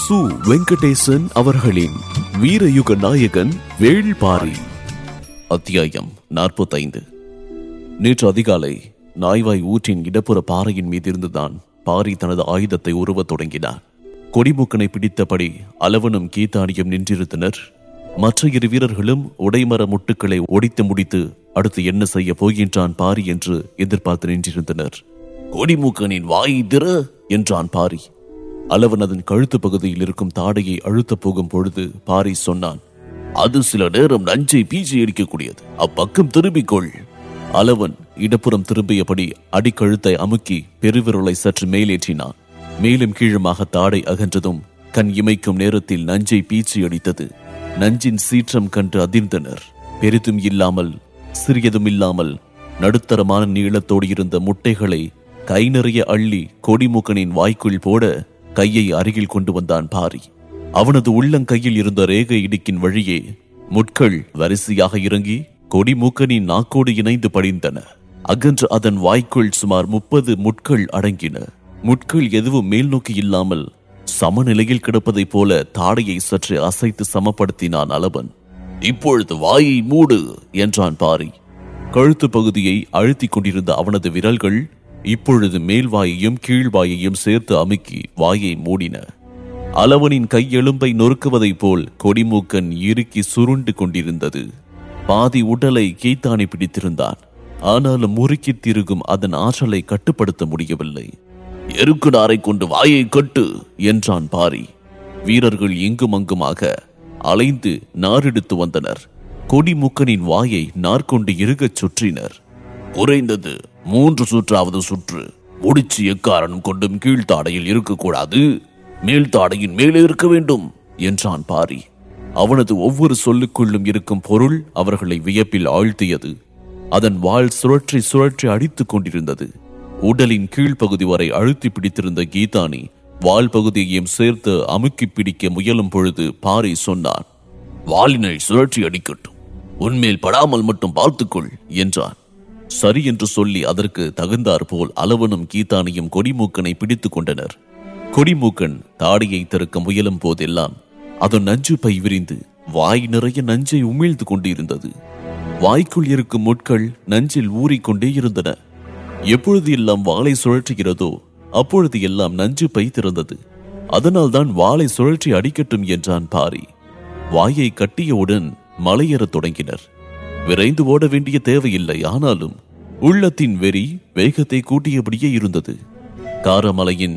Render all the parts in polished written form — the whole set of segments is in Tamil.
சு. வெங்கடேசன் அவர்களின் வீரயுக நாயகன் வேள்பாரி. அத்தியாயம் 45. நேற்று அதிகாலை நாய்வாய் ஊற்றின் இடப்புற பாறையின் மீதிருந்துதான் பாரி தனது ஆயுதத்தை உருவத் தொடங்கினார். கொடிமூக்கனை பிடித்தபடி அளவனும் கீதானியும் நின்றிருந்தனர். மற்ற இரு வீரர்களும் உடைமர முட்டுக்களை ஒடித்து முடித்து அடுத்து என்ன செய்ய போகின்றான் பாரி என்று எதிர்பார்த்து நின்றிருந்தனர். கொடிமூக்கனின் வாயை திற என்றான் பாரி. அளவன் அதன் கழுத்து பகுதியில் இருக்கும் தாடையை அழுத்தப் போகும் பொழுது பாரி சொன்னான், அது சில நேரம் நஞ்சை பீச்சி அடிக்கக்கூடியது, அப்பக்கம் திரும்பிக்கொள். அளவன் இடப்புறம் திரும்பியபடி அடிக்கழுத்தை அமுக்கி பெருவிரலை சற்று மேலேற்றினான். மேலும் கீழுமாக தாடை அகன்றதும் கண் இமைக்கும் நேரத்தில் நஞ்சை பீச்சி அடித்தது. நஞ்சின் சீற்றம் கண்டு அதிர்ந்தனர். பெரிதும் இல்லாமல் சிறியதும் இல்லாமல் நடுத்தரமான நீளத்தோடு இருந்த முட்டைகளை கை நிறைய அள்ளி கொடிமூக்கனின் வாய்க்குள் போட கையை அருகில் கொண்டு வந்தான் பாரி. அவனது உள்ளங்கையில் இருந்த ரேகை இடுக்கின் வழியே முட்கள் வரிசையாக இறங்கி கொடிமூக்கனின் நாக்கோடு இணைந்து படிந்தன. அகன்று அதன் வாய்க்குள் சுமார் 30 முட்கள் அடங்கின. முட்கள் எதுவும் மேல் நோக்கி இல்லாமல் சமநிலையில் கிடப்பதைப் போல தாடையை சற்று அசைத்து சமப்படுத்தினான் அளவன். இப்பொழுது வாயை மூடு என்றான் பாரி. கழுத்து பகுதியை அழுத்திக் கொண்டிருந்த அவனது விரல்கள் இப்பொழுது மேல்வாயையும் கீழ்வாயையும் சேர்த்து அமுக்கி வாயை மூடின. அளவனின் கையெலும்பை நொறுக்குவதைப் போல் கொடிமூக்கன் இறுக்கி சுருண்டு கொண்டிருந்தது. பாதி உடலை கீத்தானை பிடித்திருந்தான். ஆனாலும் முறுக்கி திருகும் அதன் ஆற்றலை கட்டுப்படுத்த முடியவில்லை. எருக்கு நாரை கொண்டு வாயை கட்டு என்றான் பாரி. வீரர்கள் இங்கும் அங்குமாக அலைந்து நாரெடுத்து வந்தனர். கொடிமூக்கனின் வாயை நார்கொண்டு இறுகச் சுற்றினர். குறைந்தது 3 சுற்றாவது சுற்று. முடிச்சு எக்காரணம் கொண்டும் கீழ்த்தாடையில் இருக்கக்கூடாது, மேல்தாடையின் மேலே இருக்க வேண்டும் என்றான் பாரி. அவனது ஒவ்வொரு சொல்லுக்குள்ளும் இருக்கும் பொருள் அவர்களை வியப்பில் ஆழ்த்தியது. அதன் வாள் சுழற்றி சுழற்றி அடித்துக் கொண்டிருந்தது. உடலின் கீழ்ப்பகுதி வரை அழுத்தி பிடித்திருந்த கீதானி வால் பகுதியையும் சேர்த்து அமுக்கி பிடிக்க முயலும் பொழுது பாரி சொன்னான், வாளினை சுழற்றி அடிக்கட்டும், உன்மேல் படாமல் மட்டும் பார்த்துக்கொள் என்றான். சரி என்று சொல்லி அதற்கு தகுந்தாற் போல் அளவனும் கீதானியும் கொடிமூக்கனை பிடித்துக் கொண்டனர். கொடிமூக்கன் தாடியை திறக்க முயலும் போதெல்லாம் அதன் நஞ்சு பை விரிந்து வாய் நிறைய நஞ்சை உமிழ்ந்து கொண்டிருந்தது. வாய்க்குள் இருக்கும் முட்கள் நஞ்சில் ஊறிக்கொண்டே இருந்தன. எப்பொழுது எல்லாம் வாளை சுழற்றுகிறதோ அப்பொழுது எல்லாம் நஞ்சு பை திறந்தது. அதனால் தான் வாளை சுழற்றி அடிக்கட்டும் என்றான் பாரி. வாயை கட்டியவுடன் மலையேறத் தொடங்கினர். விரைந்து ஓட வேண்டிய தேவையில்லை. ஆனாலும் உள்ளத்தின் வெறி வேகத்தை கூட்டியபடியே இருந்தது. காரமலையின்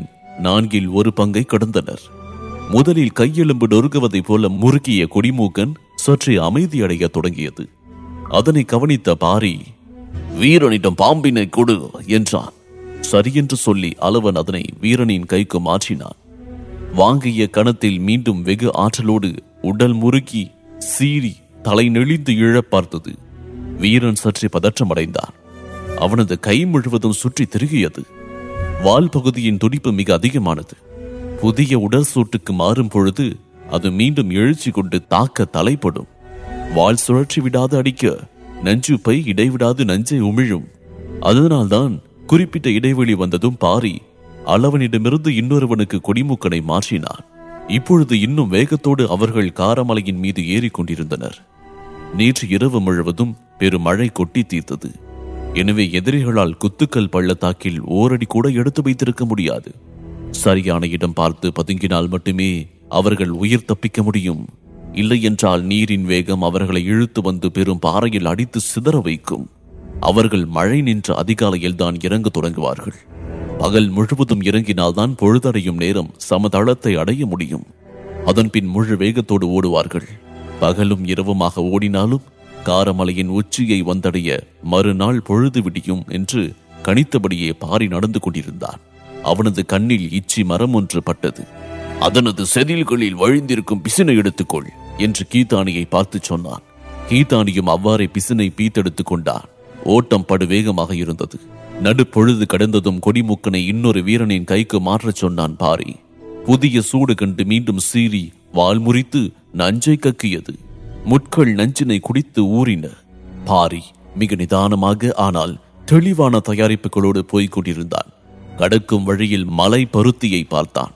4/1 பங்கை கடந்தனர். முதலில் கையெலும்பு நொறுக்குவதைப் போல முறுக்கிய கொடிமூக்கன் சற்றே அமைதியடைய தொடங்கியது. அதனை கவனித்த பாரி, வீரனிடம் பாம்பினை கொடு என்றான். சரியென்று சொல்லி அளவன் அதனை வீரனின் கைக்கு மாற்றினான். வாங்கிய கணத்தில் மீண்டும் வெகு ஆற்றலோடு உடல் முறுக்கி சீறி தலை நெளிந்து இழ பார்த்தது. வீரன் சற்றே பதற்றமடைந்தான். அவனது கை முழுவதும் சுற்றி திருகியது. வால் பகுதியின் துடிப்பு மிக அதிகமானது. புதிய உடல் சூட்டுக்கு மாறும் பொழுது அது மீண்டும் எழுச்சி கொண்டு தாக்க தலைப்படும். வால் சுழற்றி விடாது அடிக்க நஞ்சு பை இடைவிடாது நஞ்சை உமிழும். அதனால்தான் குறிப்பிட்ட இடைவெளி வந்ததும் பாரி அளவனிடமிருந்து இன்னொருவனுக்கு கொடிமூக்கனை மாற்றினான். இப்பொழுது இன்னும் வேகத்தோடு அவர்கள் காரமலையின் மீது ஏறிக்கொண்டிருந்தனர். நேற்று இரவு முழுவதும் பெருமழை கொட்டி தீர்த்தது. எனவே எதிரிகளால் குத்துக்கல் பள்ளத்தாக்கில் ஓரடி கூட எடுத்து வைத்திருக்க முடியாது. சரியான இடம் பார்த்து பதுங்கினால் மட்டுமே அவர்கள் உயிர் தப்பிக்க முடியும். இல்லை என்றால் நீரின் வேகம் அவர்களை இழுத்து வந்து பெரும் பாறையில் அடித்து சிதற வைக்கும். அவர்கள் மழை நின்ற அதிகாலையில் தான் இறங்க தொடங்குவார்கள். பகல் முழுவதும் இறங்கினால்தான் பொழுதடையும் நேரம் சமதளத்தை அடைய முடியும். அதன்பின் முழு வேகத்தோடு ஓடுவார்கள். பகலும் இரவுமாக ஓடினாலும் காரமலையின் உச்சியை வந்தடைய மறுநாள் பொழுது விடியும் என்று கணித்தபடியே பாரி நடந்து கொண்டிருந்தான். அவனது கண்ணில் இச்சி மரம் ஒன்று பட்டது. அதனது செதில்களில் வழிந்திருக்கும் பிசினை எடுத்துக்கொள் என்று கீதானியை பார்த்து சொன்னான். கீதானியும் அவ்வாறே பிசினை பீத்தெடுத்துக் கொண்டான். ஓட்டம் படு வேகமாக இருந்தது. நடுப்பொழுது கடந்ததும் கொடிமூக்கனை இன்னொரு வீரனின் கைக்கு மாற்றச் சொன்னான் பாரி. புதிய சூடு கண்டு மீண்டும் சீறி வால் முறித்து நஞ்சை கக்கியது. முட்கள் நஞ்சினை குடித்து ஊறின. பாரி மிக நிதானமாக ஆனால் தெளிவான தயாரிப்புகளோடு போய்க் கொண்டிருந்தான். கடக்கும் வழியில் மலை பருத்தியை பார்த்தான்.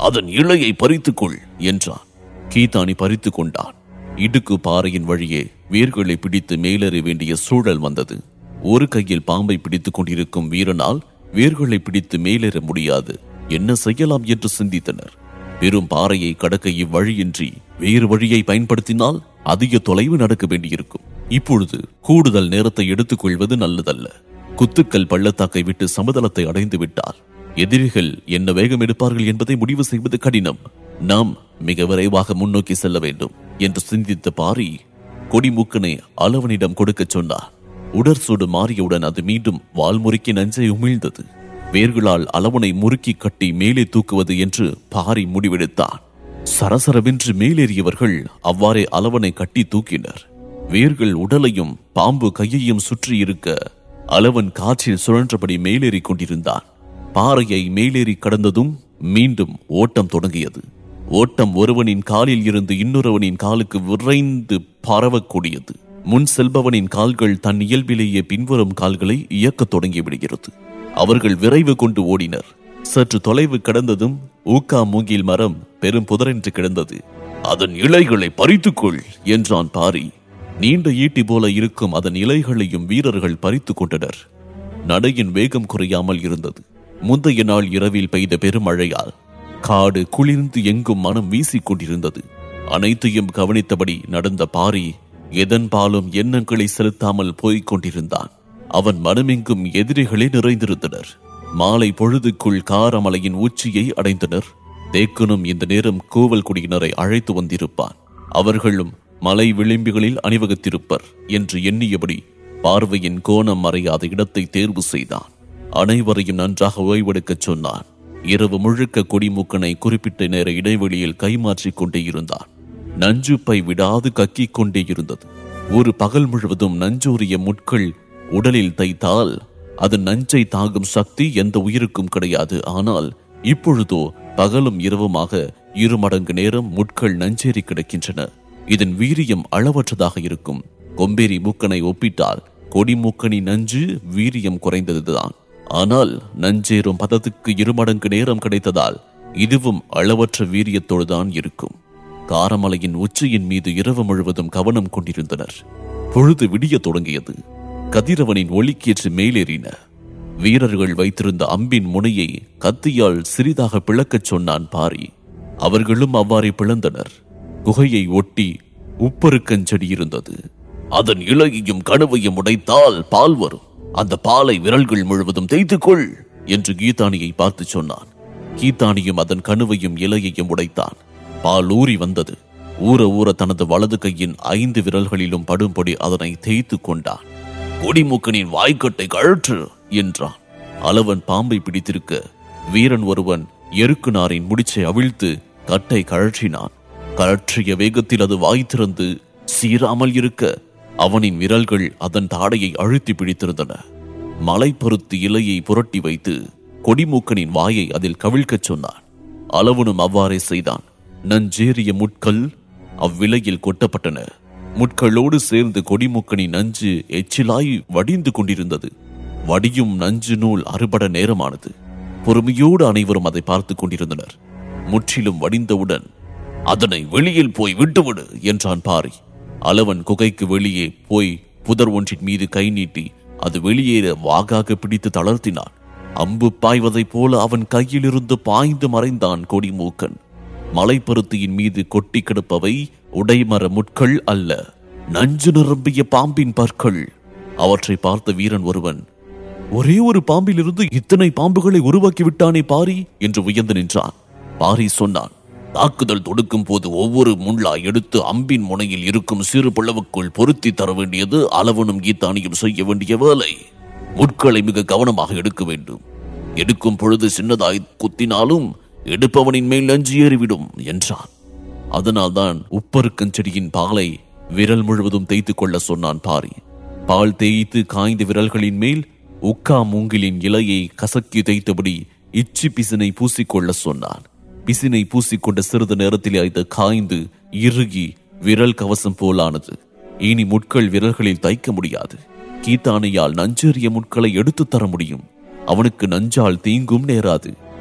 அதன் இலையை பறித்துக்கொள் என்றான். கீதானி பறித்து கொண்டான். இடுக்கு பாறையின் வழியே வேர்களை பிடித்து மேலேற வேண்டிய சூழல் வந்தது. ஒரு கையில் பாம்பை பிடித்துக் கொண்டிருக்கும் வீரனால் வேர்களை பிடித்து மேலேற முடியாது. என்ன செய்யலாம் என்று சிந்தித்தனர். பெரும் பாறையை கடக்க இவ்வழியின்றி வேறு வழியை பயன்படுத்தினால் அதிக தொலைவு நடக்க வேண்டியிருக்கும். இப்பொழுது கூடுதல் நேரத்தை எடுத்துக் கொள்வது நல்லதல்ல. குத்துக்கல் பள்ளத்தாக்கை விட்டு சமதளத்தை அடைந்து விட்டால் எதிரிகள் என்ன வேகம் எடுப்பார்கள் என்பதை முடிவு செய்வது கடினம். நாம் மிக விரைவாக முன்னோக்கி செல்ல வேண்டும் என்று சிந்தித்த பாரி கொடிமூக்கனை அளவனிடம் கொடுக்க சொன்னார். உடற்சூடு மாறியவுடன் அது மீண்டும் வால்முறுக்கி நஞ்சை உமிழ்ந்தது. வேர்களால் அளவனை முறுக்கி கட்டி மேலே தூக்குவது என்று பாரி முடிவெடுத்தான். சரசரவென்று மேலேறியவர்கள் அவ்வாறே அளவனை கட்டி தூக்கினர். வேர்கள் உடலையும் பாம்பு கையையும் சுற்றி இருக்க அளவன் காற்றில் சுழன்றபடி மேலேறி கொண்டிருந்தான். பாறையை மேலேறி கடந்ததும் மீண்டும் ஓட்டம் தொடங்கியது. ஓட்டம் ஒருவனின் காலில் இருந்து இன்னொருவனின் காலுக்கு விரைந்து பரவக்கூடியது. முன் செல்பவனின் கால்கள் தன் இயல்பிலேயே பின்வரும் கால்களை இயக்கத் தொடங்கிவிடுகிறது. அவர்கள் விரைவு கொண்டு ஓடினர். சற்று தொலைவு கடந்ததும் ஊக்கா மூங்கில் மரம் பெரும் புதரென்று கிடந்தது. அதன் இலைகளை பறித்துக்கொள் என்றான் பாரி. நீண்ட ஈட்டி போல இருக்கும் அதன் இலைகளையும் வீரர்கள் பறித்து கொண்டனர். நடையின் வேகம் குறையாமல் இருந்தது. முந்தைய நாள் இரவில் பெய்த பெருமழையால் காடு குளிர்ந்து எங்கும் மனம் வீசிக் கொண்டிருந்தது. அனைத்தையும் கவனித்தபடி நடந்த பாரி எதன் பாலும் எண்ணங்களை செலுத்தாமல் போய்க் கொண்டிருந்தான். அவன் மனமெங்கும் எதிரிகளே நிறைந்திருந்தனர். மாலை பொழுதுக்குள் காரமலையின் உச்சியை அடைந்தனர். தேக்கனும் இந்த நேரம் கோவல் குடியினரை அழைத்து வந்திருப்பான். அவர்களும் மலை விளிம்புகளில் அணிவகுத்திருப்பர் என்று எண்ணியபடி பார்வையின் கோணம் மறையாத இடத்தை தேர்வு செய்தான். அனைவரையும் நன்றாக ஓய்வெடுக்கச் சொன்னான். இரவு முழுக்க கொடிமூக்கனை குறிப்பிட்ட நேர இடைவெளியில் கைமாற்றிக் கொண்டே இருந்தான். நஞ்சு பை விடாது கக்கிக் கொண்டே இருந்தது. ஒரு பகல் முழுவதும் நஞ்சூரிய முட்கள் உடலில் தைத்தால் அது நஞ்சை தாங்கும் சக்தி எந்த உயிருக்கும் கிடையாது. ஆனால் இப்பொழுதோ பகலும் இரவுமாக 2 மடங்கு நேரம் முட்கள் நஞ்சேறி கிடக்கின்றன. இதன் வீரியம் அளவற்றதாக இருக்கும். கொம்பேரி மூக்கனை ஒப்பிட்டால் கொடிமூக்கனி நஞ்சு வீரியம் குறைந்ததுதான். ஆனால் நஞ்சேறும் பதத்துக்கு 2 மடங்கு நேரம் கிடைத்ததால் இதுவும் அளவற்ற வீரியத்தோடுதான் இருக்கும். காரமலையின் உச்சியின் மீது இரவு முழுவதும் கவனம் கொண்டிருந்தனர். பொழுது விடிய தொடங்கியது. கதிரவனின் ஒளிக்கேற்று மேலேறின. வீரர்கள் வைத்திருந்த அம்பின் முனையை கத்தியால் சிறிதாக பிளக்கச் சொன்னான் பாரி. அவர்களும் அவ்வாறே பிளந்தனர். குகையை ஒட்டி உப்பருக்கஞ்செடி இருந்தது. அதன் இலையையும் கனவையும் உடைத்தால் பால் வரும். அந்த பாலை விரல்கள் முழுவதும் தேய்த்துக்கொள் என்று கீதானியை பார்த்து சொன்னான். கீதானியும் அதன் கணுவையும் இலையையும் உடைத்தான். பால் ஊறி வந்தது. ஊற ஊற தனது வலது கையின் 5 விரல்களிலும் படும்படி அதனை தேய்த்து கொண்டான். கொடிமூக்கனின் வாய்க்கட்டை கழற்று என்றான். அளவன் பாம்பை பிடித்திருக்க வீரன் ஒருவன் எருக்கு நாரின் முடிச்சை அவிழ்த்து கட்டை கழற்றினான். கழற்றிய வேகத்தில் அது வாய் திறந்து சீராமல் இருக்க அவனின் விரல்கள் அதன் தாடையை அழுத்தி பிடித்திருந்தன. மலைப்பருத்து இலையை புரட்டி வைத்து கொடிமூக்கனின் வாயை அதில் கவிழ்க்கச் சொன்னான். அளவனும் அவ்வாறே செய்தான். நஞ்சேறிய முட்கள் அவ்விலையில் கொட்டப்பட்டன. முட்களோடு சேர்ந்து கொடிமூக்கனின் நஞ்சு எச்சிலாய் வடிந்து கொண்டிருந்தது. வடியும் நஞ்சு நூல் அறுபட நேரமானது. பொறுமையோடு அனைவரும் அதை பார்த்து கொண்டிருந்தனர். முற்றிலும் வடிந்தவுடன் அதனை வெளியில் போய் விட்டுவிடு என்றான் பாரி. அளவன் குகைக்கு வெளியே போய் புதர் ஒன்றின் மீது கை நீட்டி அது வெளியேற வாகாக பிடித்து தளர்த்தினான். அம்பு பாய்வதைப் போல அவன் கையிலிருந்து பாய்ந்து மறைந்தான் கொடிமூக்கன். மலைப்பருத்தியின் மீது கொட்டி கிடப்பவை உடைமர முட்கள் அல்ல, நஞ்சு நிரம்பிய பாம்பின் பற்கள். அவற்றை பார்த்த வீரன் ஒருவன், ஒரே ஒரு பாம்பிலிருந்து இத்தனை பாம்புகளை உருவாக்கி விட்டானே பாரி என்று உயர்ந்து நின்றான். பாரி சொன்னான், தாக்குதல் தொடுக்கும் போது ஒவ்வொரு முள்ளா எடுத்து அம்பின் முனையில் இருக்கும் சிறு பிளவுக்குள் பொருத்தி தர வேண்டியது அளவனும் கீதானியும் செய்ய வேண்டிய வேலை. முட்களை மிக கவனமாக எடுக்க வேண்டும். எடுக்கும் பொழுது சின்னதாய் குத்தினாலும் எடுப்பவனின் மேல் நஞ்சு ஏறிவிடும் என்றான். அதனால்தான் உப்பருக்கஞ்செடியின் பாலை விரல் முழுவதும் தேய்த்து கொள்ள சொன்னான் பாரி. பால் தேய்த்து காய்ந்த விரல்களின் மேல் உக்கா மூங்கிலின் இலையை கசக்கி தேய்த்தபடி இச்சி பிசினை பூசிக்கொள்ள சொன்னான். பிசினை பூசிக்கொண்ட சிறிது நேரத்தில் அது காய்ந்து இறுகி விரல் கவசம் போலானது. இனி முட்கள் விரல்களில் தைக்க முடியாது. கீதானியால் நஞ்சேறிய முட்களை எடுத்து தர முடியும். அவனுக்கு நஞ்சால் தீங்கும் நேராது.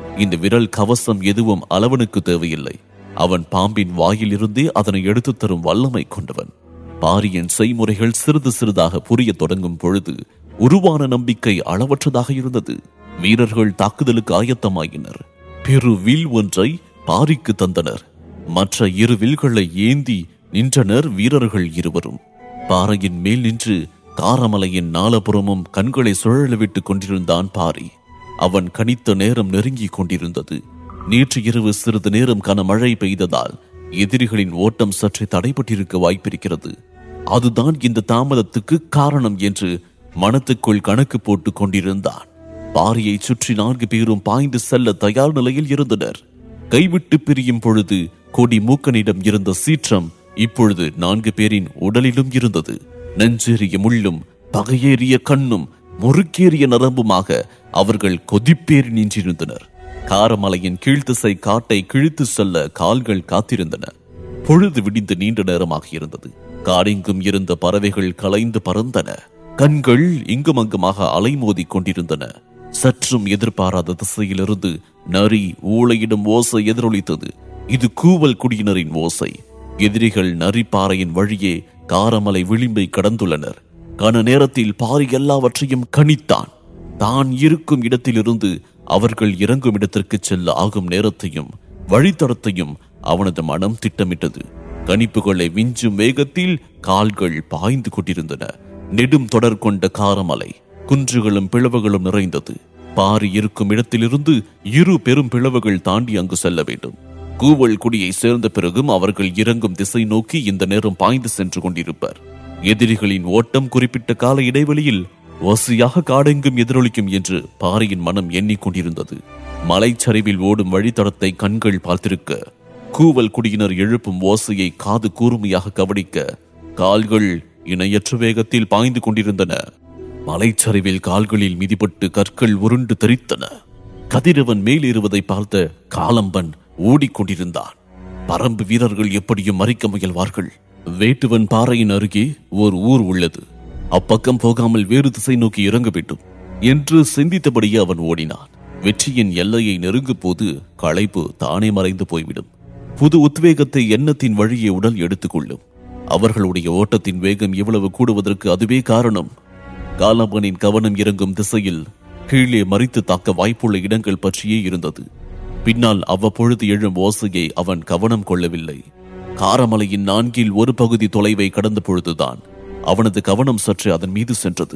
இந்த விரல் கவசம் எதுவும் அளவனுக்கு தேவையில்லை. அவன் பாம்பின் வாயில் இருந்தே அதனை எடுத்து தரும் வல்லமை கொண்டவன். பாரியின் செய்முறைகள் சிறிது சிறிதாக புரிய தொடங்கும் பொழுது உருவான நம்பிக்கை அளவற்றதாக இருந்தது. வீரர்கள் தாக்குதலுக்கு ஆயத்தமாயினர். பெரு வில் ஒன்றை பாரிக்கு தந்தனர். மற்ற இரு வில்களை ஏந்தி நின்றனர் வீரர்கள் இருவரும். பாறையின் மேல் நின்று காரமலையின் நாலபுறமும் கண்களை சுழலவிட்டுக் கொண்டிருந்தான் பாரி. அவன் கணித்த நேரம் நெருங்கிக் கொண்டிருந்தது. நேற்று இரவு சிறிது நேரம் கனமழை பெய்ததால் எதிரிகளின் ஓட்டம் சற்றே தடைபட்டிருக்க வாய்ப்பிருக்கிறது. அதுதான் இந்த தாமதத்துக்கு காரணம் என்று மனத்துக்குள் கணக்கு போட்டுக் கொண்டிருந்தான். பாரியை சுற்றி 4 பேரும் பாய்ந்து செல்ல தயார் நிலையில் இருந்தனர். கைவிட்டு பிரியும் பொழுது கொடி மூக்கனிடம் இருந்த சீற்றம் இப்பொழுது 4 பேரின் உடலிலும் இருந்தது. நெஞ்சேறிய முள்ளும் பகையேறிய கண்ணும் முறுக்கேறிய நரம்புமாக அவர்கள் கொதிப்பேறி நின்றிருந்தனர். காரமலையின் கீழ்த்திசை காட்டை கிழித்து செல்ல கால்கள் காத்திருந்தன. பொழுது விடிந்து நீண்ட நேரமாக இருந்தது. காடெங்கும் இருந்த பறவைகள் கலைந்து பறந்தன. கண்கள் இங்கும் அங்குமாக அலைமோதி கொண்டிருந்தன. சற்றும் எதிர்பாராத திசையிலிருந்து நரி ஊளையிடும் ஓசை எதிரொலித்தது. இது கூவல் குடியினரின் ஓசை. எதிரிகள் நரி பாறையின் வழியே காரமலை விளிம்பை கடந்துள்ளனர். கன நேரத்தில் பாரி எல்லாவற்றையும் கணித்தான். தான் இருக்கும் இடத்திலிருந்து அவர்கள் இறங்கும் இடத்திற்கு செல்ல ஆகும் நேரத்தையும் வழித்தடத்தையும் அவனது மனம் திட்டமிட்டது. கணிப்புகளை விஞ்சும் வேகத்தில் கால்கள் பாய்ந்து கொண்டிருந்தன. நெடும் தொடர் கொண்ட காரமலை குன்றுகளும் பிளவுகளும் நிறைந்தது. பாரி இருக்கும் இடத்திலிருந்து 2 பெரும் பிளவுகள் தாண்டி அங்கு செல்ல வேண்டும். கூவல் குடியை சேர்ந்த பிறகும் அவர்கள் இறங்கும் திசை நோக்கி இந்த நேரம் பாய்ந்து சென்று கொண்டிருப்பர். எதிரிகளின் ஓட்டம் குறிப்பிட்ட கால இடைவெளியில் ஓசையாக காடெங்கும் எதிரொலிக்கும் என்று பாரியின் மனம் எண்ணிக்கொண்டிருந்தது. மலைச்சரிவில் ஓடும் வழித்தடத்தை கண்கள் பார்த்திருக்க, கூவல் குடியினர் எழுப்பும் ஓசையை காது கூர்மையாக கவனிக்க கால்கள் இணையற்ற வேகத்தில் பாய்ந்து கொண்டிருந்தன. மலைச்சரிவில் கால்களில் மிதிப்பட்டு கற்கள் உருண்டு தெரித்தன. கதிரவன் மேலேறுவதை பார்த்த காலம்பன் ஓடிக்கொண்டிருந்தான். பரம்பு வீரர்கள் எப்படியும் மறிக்க முயல்வார்கள். வேட்டுவன் பாறையின் அருகே ஓர் ஊர் உள்ளது. அப்பக்கம் போகாமல் வேறு திசை நோக்கி இறங்க வேண்டும் என்று சிந்தித்தபடியே அவன் ஓடினான். வெற்றியின் எல்லையை நெருங்கும் போது களைப்பு தானே மறைந்து போய்விடும். புது உத்வேகத்தை எண்ணத்தின் வழியே உடல் எடுத்துக்கொள்ளும். அவர்களுடைய ஓட்டத்தின் வேகம் இவ்வளவு கூடுவதற்கு அதுவே காரணம். காலம்பனின் கவனம் இறங்கும் திசையில் கீழே மறித்து தாக்க வாய்ப்புள்ள இடங்கள் பற்றியே இருந்தது. பின்னால் அவ்வப்பொழுது எழும் ஓசையை அவன் கவனம் கொள்ளவில்லை. காரமலையின் 4 ஒரு பகுதி தொலைவை கடந்த பொழுதுதான் அவனது கவனம் சற்று அதன் மீது சென்றது.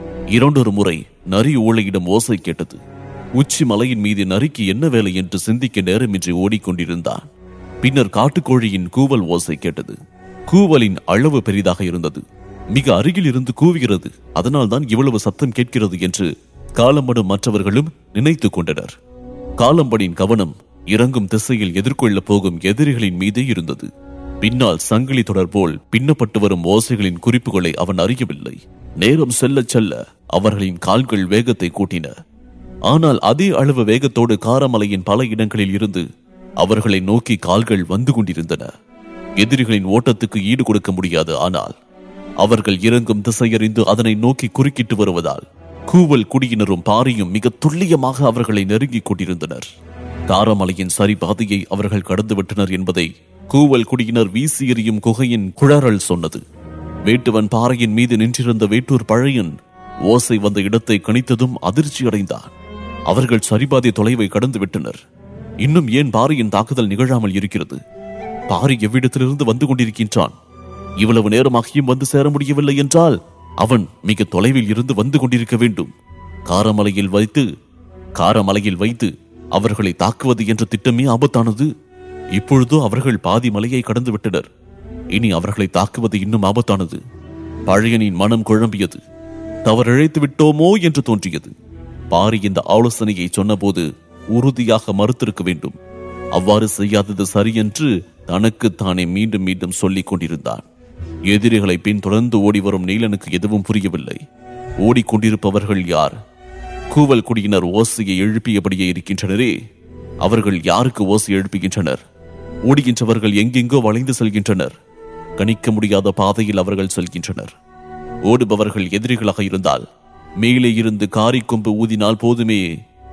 2 முறை நரி ஊளையிடம் ஓசை கேட்டது. உச்சி மலையின் மீது நரிக்கு என்ன வேலை என்று சிந்திக்க நேரமின்றி ஓடிக்கொண்டிருந்தான். பின்னர் காட்டுக்கோழியின் கூவல் ஓசை கேட்டது. கூவலின் அளவு பெரிதாக இருந்தது. மிக அருகில் இருந்து கூவுகிறது, அதனால்தான் இவ்வளவு சத்தம் கேட்கிறது என்று காலம்பனும் மற்றவர்களும் நினைத்துக் கொண்டனர். காலம்பனின் கவனம் இறங்கும் திசையில் எதிர்கொள்ளப் போகும் எதிரிகளின் மீதே இருந்தது. பின்னால் சங்கிலி தொடர் போல் பின்னப்பட்டு வரும் ஓசைகளின் குறிப்புகளை அவன் அறியவில்லை. நேரம் செல்ல செல்ல அவர்களின் கால்கள் வேகத்தை கூட்டின. ஆனால் அதே அளவு வேகத்தோடு காரமலையின் பல இடங்களில் இருந்து அவர்களை நோக்கி கால்கள் வந்து கொண்டிருந்தன. எதிரிகளின் ஓட்டத்துக்கு ஈடு கொடுக்க முடியாது. ஆனால் அவர்கள் இறங்கும் திசையறிந்து அதனை நோக்கி குறுக்கிட்டு வருவதால் கூவல் குடியினரும் பாரியும் மிக துல்லியமாக அவர்களை நெருங்கிக் கொண்டிருந்தனர். காரமலையின் சரிபாதையை அவர்கள் கடந்துவிட்டனர் என்பதை கூவல் குடியினர் வீசி எறியும் குகையின் குழறல் சொன்னது. வேட்டுவன் பாறையின் மீது நின்றிருந்த வேட்டூர் பழையன் ஓசை வந்த இடத்தை கணித்ததும் அதிர்ச்சி அடைந்தான். அவர்கள் சரிபாதை தொலைவை கடந்து விட்டனர். இன்னும் ஏன் பாரியின் தாக்குதல் நிகழாமல் இருக்கிறது? பாரி எவ்விடத்திலிருந்து வந்து கொண்டிருக்கின்றான்? இவ்வளவு நேரமாகியும் வந்து சேர முடியவில்லை என்றால் அவன் மிக தொலைவில் இருந்து வந்து கொண்டிருக்க வேண்டும். காரமலையில் வைத்து அவர்களை தாக்குவது என்ற திட்டமே ஆபத்தானது. இப்பொழுதோ அவர்கள் பாதி மலையை கடந்து விட்டனர். இனி அவர்களை தாக்குவது இன்னும் ஆபத்தானது. பழையனின் மனம் குழம்பியது. தவறிழைத்து விட்டோமோ என்று தோன்றியது. பாரி இந்த ஆலோசனையை சொன்னபோது உறுதியாக மறுத்திருக்க வேண்டும். அவ்வாறு செய்யாதது சரியென்று தனக்கு தானே மீண்டும் மீண்டும் சொல்லிக் கொண்டிருந்தான். எதிரிகளை பின்தொடர்ந்து ஓடிவரும் நீலனுக்கு எதுவும் புரியவில்லை. ஓடிக்கொண்டிருப்பவர்கள் யார்? கூவல் குடியினர் ஓசையை எழுப்பியபடியே இருக்கின்றனரே, அவர்கள் யாருக்கு ஓசை எழுப்புகின்றனர்? ஓடுகின்றவர்கள் எங்கெங்கோ வளைந்து செல்கின்றனர். கணிக்க முடியாத பாதையில் அவர்கள் செல்கின்றனர். ஓடுபவர்கள் எதிரிகளாக இருந்தால் மேலே இருந்து காரி கொம்பு ஊதினால் போதுமே,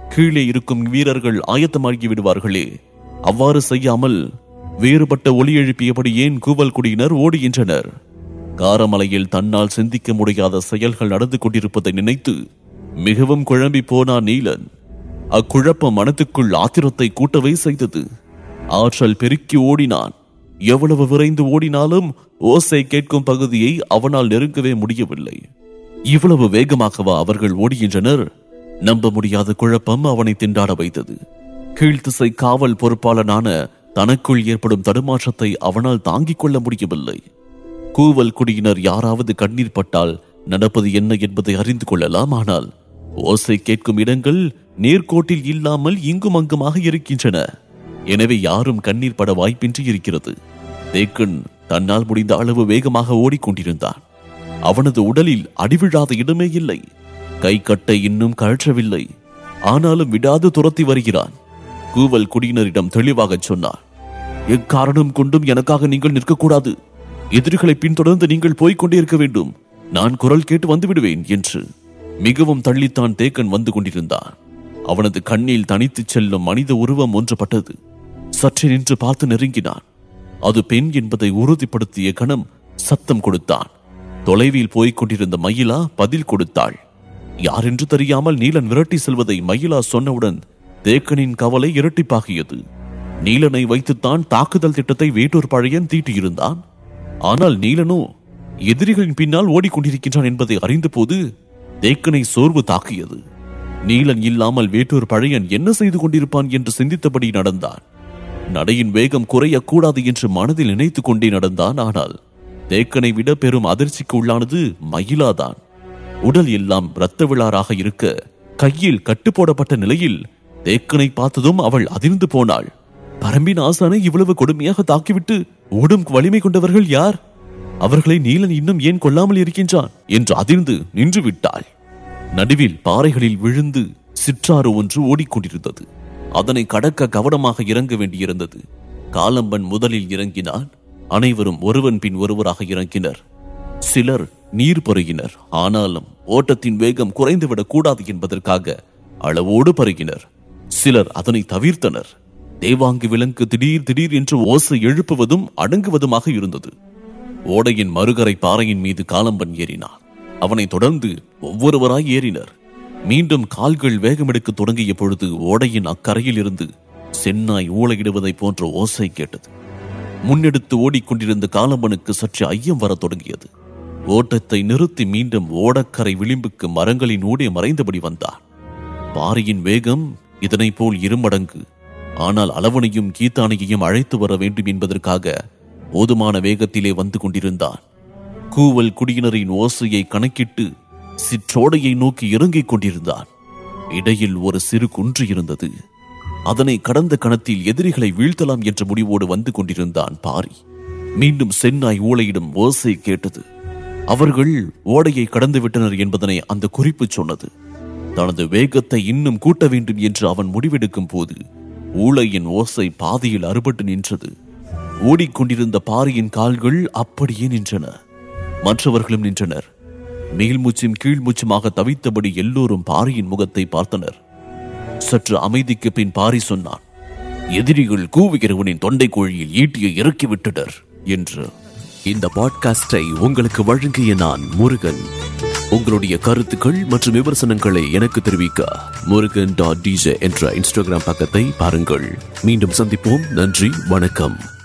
கீழே இருக்கும் வீரர்கள் ஆயத்தமாகி விடுவார்களே, அவ்வாறு செய்யாமல் வேறுபட்ட ஒலி எழுப்பியபடி ஏன் கூவல் குடியினர் ஓடுகின்றனர்? காரமலையில் தன்னால் சிந்திக்க முடியாத செயல்கள் நடந்து கொண்டிருப்பதை நினைத்து மிகவும் குழம்பி போனான் நீலன். அக்குழப்பம் மனத்துக்குள் ஆத்திரத்தை கூட்டவே செய்தது. ஆற்றல் பெருக்கி ஓடினான். எவ்வளவு விரைந்து ஓடினாலும் ஓசை கேட்கும் பகுதியை அவனால் நெருங்கவே முடியவில்லை. இவ்வளவு வேகமாகவா அவர்கள் ஓடுகின்றனர்? நம்ப முடியாத குழப்பம் அவனை திண்டாட வைத்தது. கீழ்த்திசை காவல் பொறுப்பாளனான தனக்குள் ஏற்படும் தடுமாற்றத்தை அவனால் தாங்கிக் கொள்ள முடியவில்லை. கூவல் குடியினர் யாராவது கண்ணீர் பட்டால் நடப்பது என்ன என்பதை அறிந்து கொள்ளலாம். ஆனால் ஓசை கேட்கும் இடங்கள் நேர்கோட்டில் இல்லாமல் இங்கும் அங்குமாக இருக்கின்றன. எனவே யாரும் கண்ணீர் பட வாய்ப்பின்றி இருக்கிறது. தேக்கன் தன்னால் முடிந்த அளவு வேகமாக ஓடிக்கொண்டிருந்தான். அவனது உடலில் அடிவிழாத இடமே இல்லை. கை கட்டை இன்னும் கழற்றவில்லை. ஆனாலும் விடாது துரத்தி வருகிறான். கூவல் குடியினரிடம் தெளிவாக சொன்னார், எக்காரணம் கொண்டும் எனக்காக நீங்கள் நிற்கக்கூடாது. எதிரிகளை பின்தொடர்ந்து நீங்கள் போய்கொண்டே இருக்க வேண்டும். நான் குரல் கேட்டு வந்து விடுவேன் என்று. மிகவும் தள்ளித்தான் தேக்கன் வந்து கொண்டிருந்தான். அவனது கண்ணில் தனித்து செல்லும் மனித உருவம் ஒன்றுபட்டது. சற்றே நின்று பார்த்து நெருங்கினான். அது பெண் என்பதை உறுதிப்படுத்திய கணம் சத்தம் கொடுத்தான். தொலைவில் போய்க் கொண்டிருந்த மயிலா பதில் கொடுத்தாள். யாரென்று தெரியாமல் நீலன் விரட்டி செல்வதை மயிலா சொன்னவுடன் தேக்கனின் கவலை இரட்டிப்பாகியது. நீலனை வைத்துத்தான் தாக்குதல் திட்டத்தை வேட்டூர் பழையன் தீட்டியிருந்தான். ஆனால் நீலனோ எதிரிகளின் பின்னால் ஓடிக்கொண்டிருக்கின்றான் என்பதை அறிந்த போது தேக்கனை சோர்வு தாக்கியது. நீலன் இல்லாமல் வேட்டூர் பழையன் என்ன செய்து கொண்டிருப்பான் என்று சிந்தித்தபடி நடந்தான். நடையின் வேகம் குறையக்கூடாது என்று மனதில் நினைத்துக் கொண்டே நடந்தான். ஆனால் தேக்கனை விட பெரும் அதிர்ச்சிக்கு உள்ளானது மயிலாதான். உடல் எல்லாம் இரத்த விழாராக இருக்க கையில் கட்டுப்போடப்பட்ட நிலையில் தேக்கனை பார்த்ததும் அவள் அதிர்ந்து போனாள். பரம்பின் ஆசானை இவ்வளவு கொடுமையாக தாக்கிவிட்டு ஓடும் வலிமை கொண்டவர்கள் யார்? அவர்களை நீலன் இன்னும் ஏன் கொல்லாமல் இருக்கின்றான் என்று அதிர்ந்து நின்று விட்டாள். நடுவில் பாறைகளில் விழுந்து சிற்றாறு ஒன்று ஓடிக்கொண்டிருந்தது. அதனை கடக்க கவனமாக இறங்க வேண்டியிருந்தது. காலம்பன் முதலில் இறங்கினான். அனைவரும் ஒருவன் பின் ஒருவராக இறங்கினர். சிலர் நீர் பருகினர். ஆனாலும் ஓட்டத்தின் வேகம் குறைந்துவிடக் கூடாது என்பதற்காக அளவோடு பருகினர். சிலர் அதனை தவிர்த்தனர். தேவாங்கு விலங்கு திடீர் திடீர் என்று ஓசை எழுப்புவதும் அடங்குவதுமாக இருந்தது. ஓடையின் மறுகரை பாறையின் மீது காலம்பன் ஏறினான். அவனை தொடர்ந்து ஒவ்வொருவராய் ஏறினர். மீண்டும் கால்கள் வேகமெடுக்க தொடங்கிய பொழுது ஓடையின் அக்கரையில் இருந்து சென்னாய் ஊளையிடுவதை போன்ற ஓசை கேட்டது. முன்னெடுத்து ஓடிக்கொண்டிருந்த காலம்பனுக்கு சற்று ஐயம் வர தொடங்கியது. ஓட்டத்தை நிறுத்தி மீண்டும் ஓடக்கரை விளிம்புக்கு மரங்களின் ஊடே மறைந்தபடி வந்தான். பாறையின் வேகம் இதனை போல் இருமடங்கு. ஆனால் அளவனையும் கீதானையையும் அழைத்து வர வேண்டும் என்பதற்காக போதுமான வேகத்திலே வந்து கொண்டிருந்தான். கூவல் குடியினரின் ஓசையை கணக்கிட்டு சிற்றோடையை நோக்கி இறங்கிக் கொண்டிருந்தான். இடையில் ஒரு சிறு குன்று இருந்தது. அதனை கடந்த கணத்தில் எதிரிகளை வீழ்த்தலாம் என்ற முடிவோடு வந்து கொண்டிருந்தான் பாரி. மீண்டும் சென்னாய் ஊளையிடும் ஓசை கேட்டது. அவர்கள் ஓடையை கடந்து விட்டனர் என்பதனை அந்த குறிப்பு சொன்னது. தனது வேகத்தை இன்னும் கூட்ட வேண்டும் என்று அவன் முடிவெடுக்கும் போது ஊளையின் ஓசை பாதியில் அறுபட்டு நின்றது. ஓடிக்கொண்டிருந்த பாரியின் கால்கள் அப்படியே நின்றன. மற்றவர்களும் நின்றனர். மேல்மூச்சும் கீழ்மூச்சுமாக தவித்தபடி எல்லோரும் பாரியின் முகத்தை பார்த்தனர். சற்று அமைதிக்கு பின் பாரி சொன்னான், எதிரிகள் கூவுகிறவனின் தொண்டை கோழியில் ஈட்டியை இறக்கிவிட்டனர் என்று. இந்த பாட்காஸ்டை உங்களுக்கு வழங்கிய நான் முருகன். உங்களுடைய கருத்துக்கள் மற்றும் விமர்சனங்களை எனக்கு தெரிவிக்க murugan.dj என்ற இன்ஸ்டாகிராம் பக்கத்தை பாருங்கள். மீண்டும் சந்திப்போம். நன்றி, வணக்கம்.